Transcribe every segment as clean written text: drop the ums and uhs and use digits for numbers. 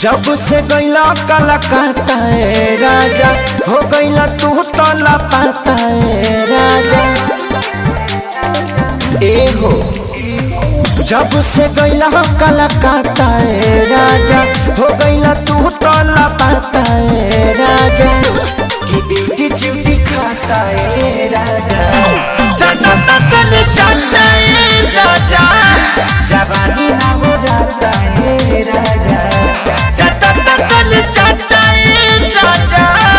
जब से गईला कलकत्ता ए राजा, हो गईला तू तो लापता ए राजा। ए हो जब से गईला कलकत्ता ए राजा, हो गईला तू तो लापता ए राजा। की ब्यूटी चिवटी खाता ए राजा, चाचा तले चाचा ए राजा, जवानी ना हो जाता ए राजा, चाचा तले चाचा ए राजा।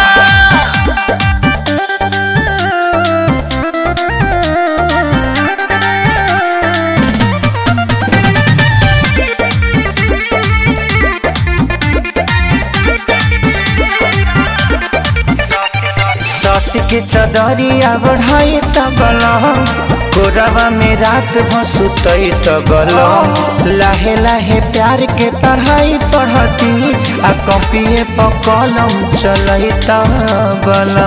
सती के चदरिया बढ़ाई तबला, कोरवा में रात भसुतई तबला। लाहे लाहे प्यार के पढ़ाई पढ़ती, आ कॉपिए पर कलम चलई तबला।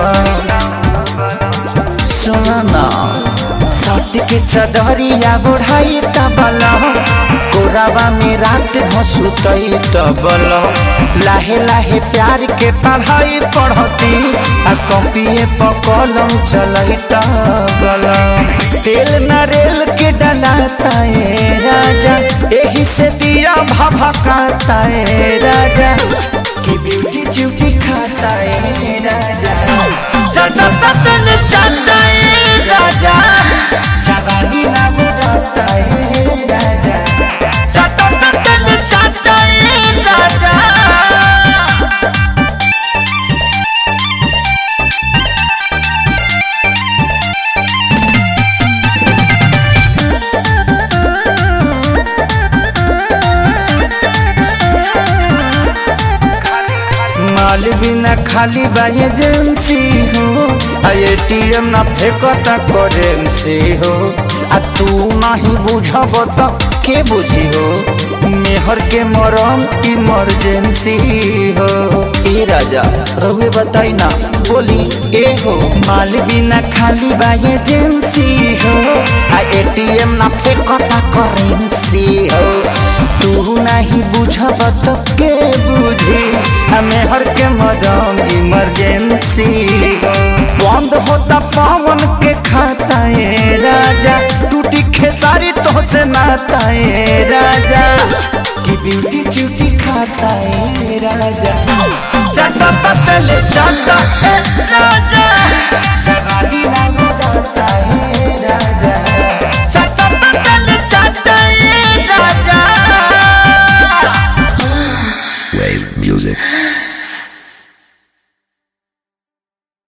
सुना सती के चदरिया बढ़ाई तबला, कोरवा में रात भसुतई तबला। लाहे लाहे प्यार के पढ़ाई पढ़ती, आ कॉपिए पर कलम चलई तबला। तेल नारियल के डलाता है राजा, यही से दिया भभकाता है राजा। की ब्यूटी चिवटी खाता है राजा, चाचा तले चाचा है राजा, जवानी ना बुलाता है राजा, चाचा तले चाचा है राजा। माल बिना खाली बा एजेंसी हो, ATM ना फेंकता करेंसी हो। आ तू नहीं बुझब तो के बुझी हो, मेहर के मरम इमरजेंसी हो। ए राजा रहुए बताई ना बोली ए हो, माल बिना खाली बा एजेंसी हो, ATM ना फेंकता करेंसी हो। तू नहीं बुझब तो के बुझी, हमें हर के मदम इमरजेंसी हो। बंद होता पावन के खाता है राजा, टूटी खेसारी तो से नाता है राजा। की ब्यूटी चिवटी खाता है राजा, चाचा तले चाचा है राजा, जवानी ना बुलाता है राजा, चाचा तले चाचा है राजा। Wave music.